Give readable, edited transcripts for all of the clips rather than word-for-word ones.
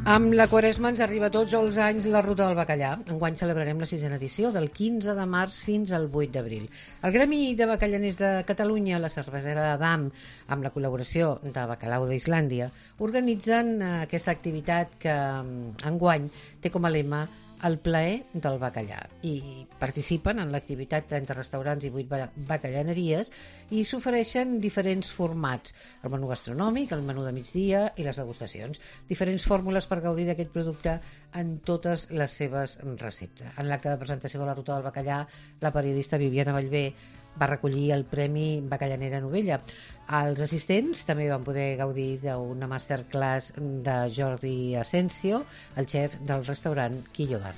Amb la Quaresma ens arriba tots els anys la Ruta del Bacallà. Enguany celebrarem la 6a edició, del 15 de març fins al 8 d'abril. El Gremi de Bacallaners de Catalunya, la cervesera Adam, amb la col·laboració de Bacalao d'Islàndia, organitzen aquesta activitat que enguany té com a lema el plaer del bacallà, i participen en l'activitat entre restaurants i 8 bacallaneries i s'ofereixen diferents formats: el menú gastronòmic, el menú de migdia i les degustacions, diferents fórmules per gaudir d'aquest producte en totes les seves receptes. En l'acte de presentació de la Ruta del Bacallà, la periodista Viviana Vallvé va recollir el Premi Bacallanera Novella. Els assistents també van poder gaudir d'una masterclass de Jordi Asensio, el xef del restaurant Quillo Bar.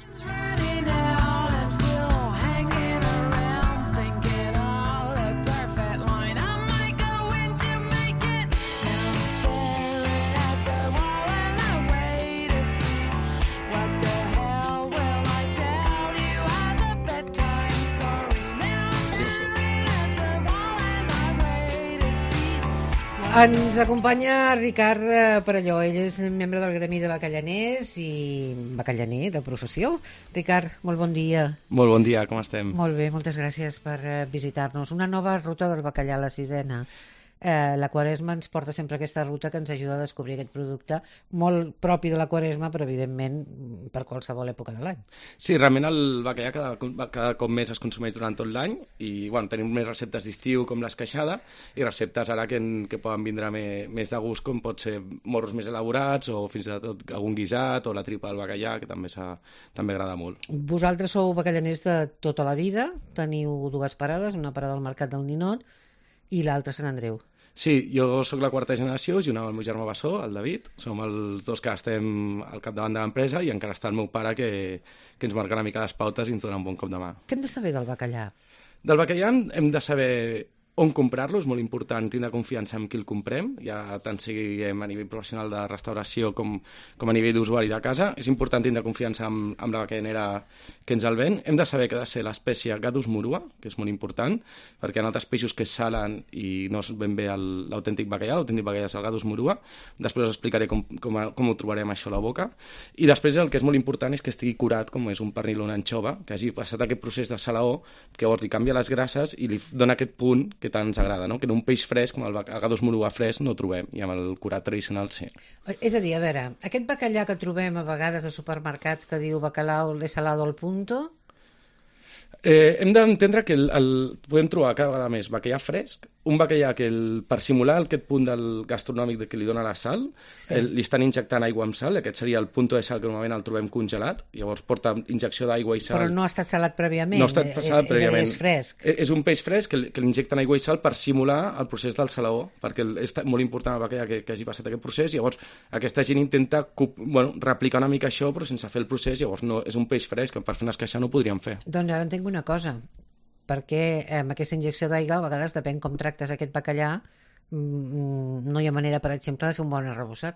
Ens acompanya Ricard Perelló. Ell és membre del Gremi de Bacallaners i bacallaner de professió. Ricard, molt bon dia. Molt bon dia, com estem? Molt bé, moltes gràcies per visitar-nos. Una nova ruta del bacallà, la 6a. La Quaresma ens porta sempre aquesta ruta que ens ajuda a descobrir aquest producte molt propi de la Quaresma, però evidentment per qualsevol època de l'any. Sí, realment el bacallà cada cop més es consumeix durant tot l'any i tenim més receptes d'estiu com l'esqueixada i receptes ara que poden vindre més de gust, com pot ser morros més elaborats o fins i tot algun guisat o la tripa del bacallà, que també agrada molt. Vosaltres sou bacallaners de tota la vida, teniu dues parades, una parada al Mercat del Ninot i l'altra a Sant Andreu. Sí, jo sóc la quarta generació, junt amb el meu germà Bassó, el David. Som els dos que estem al capdavant de l'empresa i encara està el meu pare que ens marca una mica les pautes i ens dona un bon cop de mà. Què hem de saber del bacallà? Del bacallà hem de saber on comprar-lo. És molt important tindre confiança en qui el comprem, ja tant sigui a nivell professional de restauració com a nivell d'usuari de casa. És important tindre confiança amb la bacallanera que ens el ven. Hem de saber que ha de ser l'espècie Gadus murua, que és molt important, perquè hi ha altres peixos que es salen i no és ben bé l'autèntic bacallà. L'autèntic bacallà és el Gadus murua. Després us explicaré com ho trobarem això a la boca. I després el que és molt important és que estigui curat, com és un pernil o una anxova, que hagi passat aquest procés de salaó, que llavors li canvia les grasses i li dona aquest punt que tant ens agrada, no? Que en un peix fresc, com el Gadus murua fresc, no trobem, i amb el curat tradicional sí. És a dir, a veure, aquest bacallà que trobem a vegades a supermercats que diu bacalao de salado al punto... Hem d'entendre que podem trobar cada vegada més bacallà fresc, un bacallà que per simular aquest punt del gastronòmic que li dona la sal, sí, li estan injectant aigua amb sal. Aquest seria el punto de sal que normalment el trobem congelat, llavors porta injecció d'aigua i sal. Però no ha estat salat prèviament, no ha estat salat prèviament. És fresc. És un peix fresc que li injecten aigua i sal per simular el procés del salaó, perquè és molt important el bacallà que hagi passat aquest procés. Llavors aquesta gent intenta replicar una mica això però sense fer el procés. Llavors no, és un peix fresc que per fer una esqueixada no ho podríem fer. Doncs ara entenc una cosa, perquè amb aquesta injecció d'aigua a vegades depèn com tractes aquest bacallà, no hi ha manera, per exemple, de fer un bon arrebossat.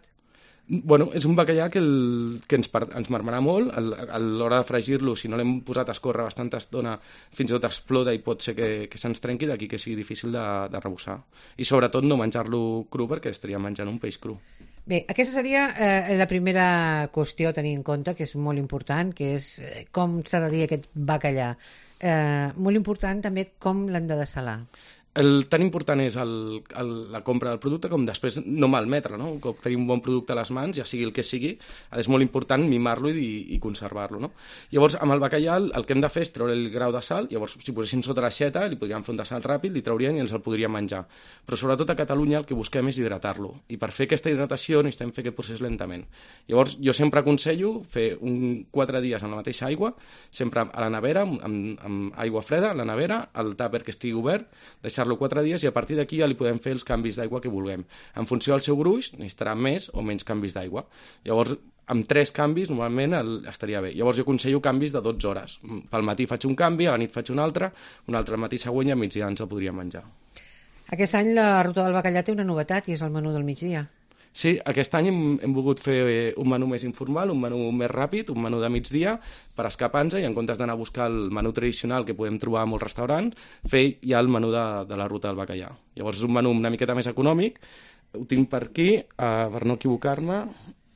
És un bacallà que ens marmarà molt a l'hora de fregir-lo. Si no l'hem posat a escórrer bastanta estona, fins i tot explota i pot ser que se'ns trenqui, d'aquí que sigui difícil de rebossar. I sobretot no menjar-lo cru, perquè estaríem menjant un peix cru. Bé, aquesta seria la primera qüestió a tenir en compte, que és molt important, que és com s'ha de dir aquest bacallà. Molt important també com l'han de dessalar. Tan important és la compra del producte com després no malmetre, no? Com tenir un bon producte a les mans, ja sigui el que sigui, és molt important mimar-lo i conservar-lo, no? Llavors, amb el bacallà el que hem de fer és treure el grau de sal. Llavors, si poséssim sota l'aixeta, li podríem fer un dessalt ràpid, li traurien i ens el podríem menjar. Però sobretot a Catalunya el que busquem és hidratar-lo. I per fer aquesta hidratació necessitem fer aquest procés lentament. Llavors, jo sempre aconsello fer 4 dies en la mateixa aigua, sempre a la nevera, amb aigua freda, a la nevera, el tàper que estigui obert, deixar-lo 4 dies i a partir d'aquí ja li podem fer els canvis d'aigua que vulguem. En funció del seu gruix necessitarà més o menys canvis d'aigua. Llavors, amb 3 canvis normalment estaria bé. Llavors jo aconsello canvis de 12 hores. Pel matí faig un canvi, a la nit faig un altre al matí següent i a migdia ens el podríem menjar. Aquest any la Ruta del Bacallà té una novetat i és el menú del migdia. Sí, aquest any hem volgut fer un menú més informal, un menú més ràpid, un menú de migdia, per escapar-nos i en comptes d'anar a buscar el menú tradicional que podem trobar a molts restaurants, fer ja el menú de la Ruta del Bacallà. Llavors és un menú una miqueta més econòmic, ho tinc per aquí, per no equivocar-me,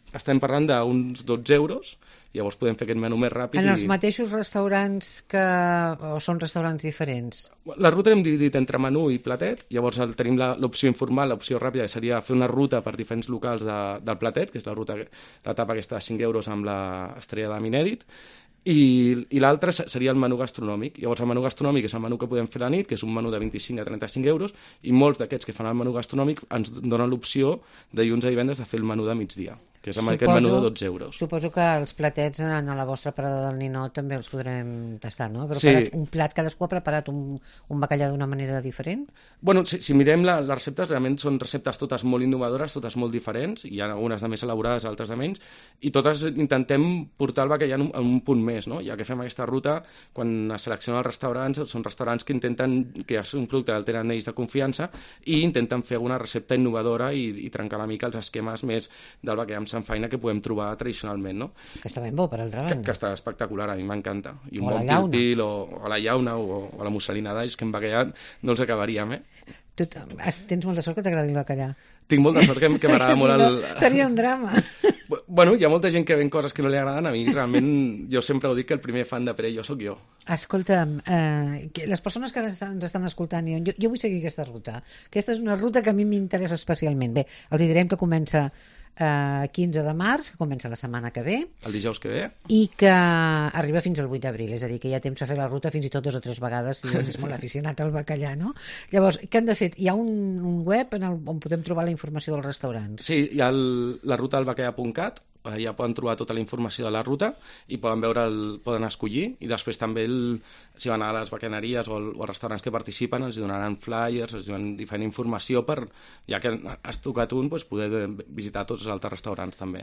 estem parlant d'uns 12 euros, llavors podem fer aquest menú més ràpid. En els mateixos restaurants o són restaurants diferents? La ruta l'hem dividit entre menú i platet, llavors tenim l'opció informal, l'opció ràpida, que seria fer una ruta per diferents locals del platet, que és la tapa aquesta de 5 euros amb l'estrella de Minèdit, i l'altre seria el menú gastronòmic. Llavors el menú gastronòmic és el menú que podem fer a la nit, que és un menú de 25 a 35 euros, i molts d'aquests que fan el menú gastronòmic ens donen l'opció de dilluns a divendres de fer el menú de migdia, que és amb aquest menú de 12 euros. Suposo que els platets a la vostra parada del ninot també els podrem tastar, no? Però sí. Un plat, cadascú ha preparat un bacallà d'una manera diferent? Bueno, si mirem les receptes, realment són receptes totes molt innovadores, totes molt diferents, hi ha algunes de més elaborades, altres de menys, i totes intentem portar el bacallà en un punt més, no? Ja que fem aquesta ruta, quan es seleccionen els restaurants, són restaurants que intenten, que és un producte que tenen ells de confiança, i intenten fer alguna recepta innovadora i trencar una mica els esquemes més del bacallà amb samfaina que podem trobar tradicionalment, no? Que està ben bo, per altra banda. Que està espectacular, a mi m'encanta. I un o bon pil-pil, o a la llauna, o a la musselina d'alls, que en bacallà no els acabaríem, Tu tens molta sort que t'agradi el bacallà. Tinc molta sort que m'agrada molt el... Seria un drama. Bueno, hi ha molta gent que ven coses que no li agraden, a mi realment jo sempre ho dic que el primer fan de Perelló sóc jo. Escolta'm, les persones que ens estan escoltant, jo vull seguir aquesta ruta. Aquesta és una ruta que a mi m'interessa especialment. Bé, els direm que comença 15 de març, que comença la setmana que ve. El dijous que ve. I que arriba fins al 8 d'abril, és a dir, que hi ha temps a fer la ruta fins i tot 2 o 3 vegades, si és molt aficionat al bacallà, no? Llavors, què han de fer? Hi ha un web on podem trobar la informació dels restaurants? Sí, hi ha la ruta del bacallà.cat, allà poden trobar tota la informació de la ruta i poden escollir, i després també si van a les bacaneries o als restaurants que participen els donaran flyers, els donaran diferent informació per, ja que has tocat un, doncs poder visitar tots els altres restaurants també.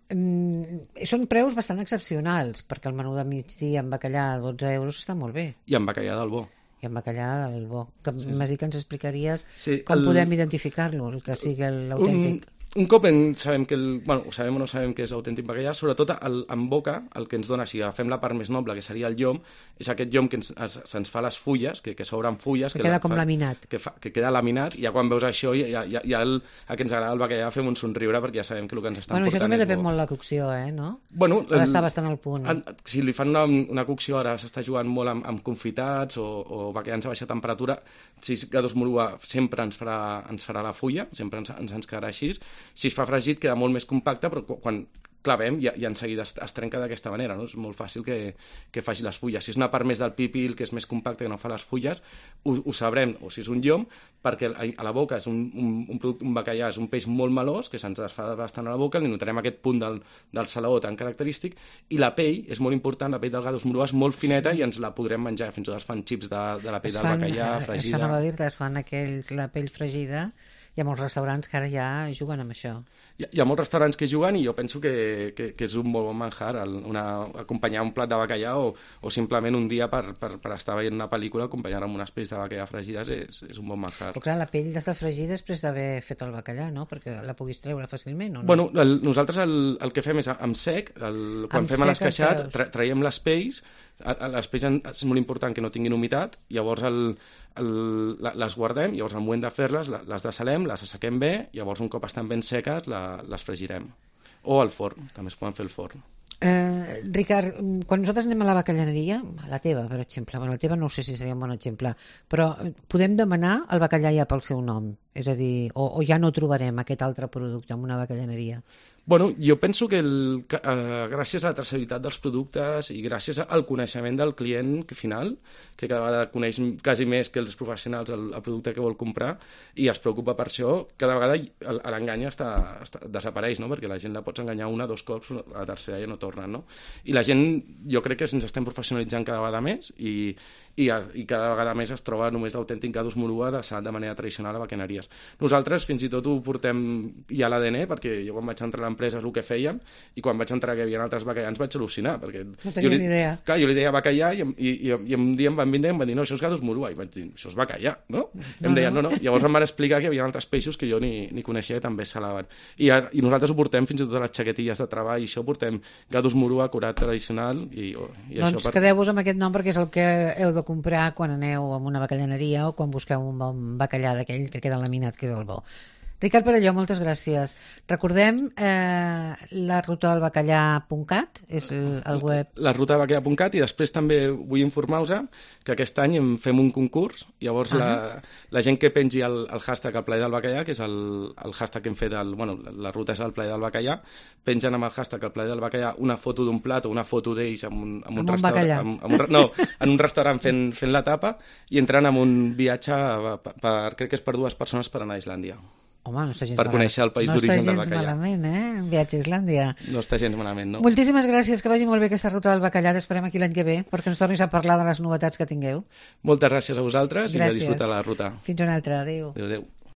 Són preus bastant excepcionals, perquè el menú de migdia amb bacallà a 12 euros està molt bé. I amb bacallà del bo. I amb bacallà del bo. M'has dit que ens explicaries com podem identificar-lo, el que sigui l'autèntic. Un cop sabem que ho sabem o no sabem que és autèntic bacallà, sobretot en boca el que ens dona, si agafem la part més noble, que seria el llom, és aquest llom que se'ns fa les fulles, que s'obren fulles... Que queda com laminat. Que queda laminat, i ja quan veus això, ja el que ens agrada el bacallà fem un somriure, perquè ja sabem que el que ens estan portant és bo. Això també depèn molt la cocció, no? Bueno, ha d'estar bastant al punt. Si li fan una cocció, ara s'està jugant molt amb confitats o bacallans a baixa temperatura, si és gadus morua sempre ens farà la fulla, sempre ens quedarà així. Si es fa fregit queda molt més compacte, però quan clavem ja en seguida es trenca d'aquesta manera, no? És molt fàcil que faci les fulles. Si és una part més del pipil, que és més compacte, que no fa les fulles, ho sabrem, o si és un llom, perquè a la boca és un bacallà, és un peix molt melós, que se'ns desfà bastant a la boca, li notarem aquest punt del salaó tan característic, i la pell és molt important, la pell del gadus morua és molt fineta, i ens la podrem menjar, fins i tot es fan xips de la pell del bacallà fregida. Es fan la pell fregida. Hi ha molts restaurants que ara ja juguen amb això. Hi ha molts restaurants que juguen, i jo penso que és un bon manjar acompanyar un plat de bacallà o simplement un dia per estar veient una pel·lícula, acompanyar amb unes pells de bacallà fregides és un bon manjar. Però clar, la pell d'estar fregida després d'haver fet el bacallà, no? Perquè la puguis treure fàcilment, o no? Bueno, nosaltres el que fem és amb sec, quan fem l'esqueixat, traiem les pells. Les pells és molt important que no tinguin humitat, llavors les guardem, llavors al moment de fer-les les dessalem, les assequem bé, llavors un cop estan ben seques les fregirem. O al forn, també es poden fer al forn. Ricard, quan nosaltres anem a la bacallaneria, a la teva, per exemple, la teva no sé si seria un bon exemple, però podem demanar el bacallà ja pel seu nom, és a dir, o ja no trobarem aquest altre producte en una bacallaneria? Bueno, jo penso que gràcies a la traçabilitat dels productes i gràcies al coneixement del client final, que cada vegada coneix quasi més que els professionals el producte que vol comprar i es preocupa per això, cada vegada l'engany desapareix, no? Perquè la gent la pots enganyar una o dos cops, a la tercera ja no tornen, no? I la gent, jo crec que ens estem professionalitzant cada vegada més i cada vegada més es troba només l'autèntic gadus morua dessalat de manera tradicional a bacaneries. Nosaltres fins i tot ho portem ja a l'ADN, perquè jo quan vaig entrar a l'empresa és el que fèiem, i quan vaig entrar que hi havia altres bacallans vaig al·lucinar, perquè no tenia ni idea. Clar, jo li deia bacallà i un dia em van vindre i em van dir, no, això és gadus morua, i vaig dir, això és bacallà, no? I em deien, no. Llavors em van explicar que hi havia altres peixos que jo ni coneixia, que també salaven. I nosaltres ho portem fins i tot a les xaquetilles de treball, i això portem gadus morua, curat tradicional, i doncs això quedeu-vos amb aquest nom perquè és el que heu de comprar quan aneu a una bacallaneria o quan busqueu un bon bacallà d'aquell que queda laminat, que és el bo. Ricard Perelló, moltes gràcies. Recordem la ruta del bacallà.cat, és el web. La ruta del bacallà.cat, i després també vull informar-vos que aquest any fem un concurs. Llavors la gent que pengi el hashtag al plaer del bacallà, que és el hashtag que hem fet, la ruta és el plaer del bacallà, pengen amb el hashtag al plaer del bacallà una foto d'un plat o una foto d'ells en un restaurant, en un restaurant fent la tapa, i entrant en un viatge crec que és per 2 persones per anar a Islàndia. Home, no està gens per conèixer el país d'origen del bacallà. No està gens malament, un viatge a Islàndia. No està gens malament, no? Moltíssimes gràcies, que vagi molt bé aquesta ruta del bacallà. T'esperem aquí l'any que ve, perquè ens tornis a parlar de les novetats que tingueu. Moltes gràcies a vosaltres. Gràcies. I a disfrutar la ruta. Fins una altra, adéu. Adéu.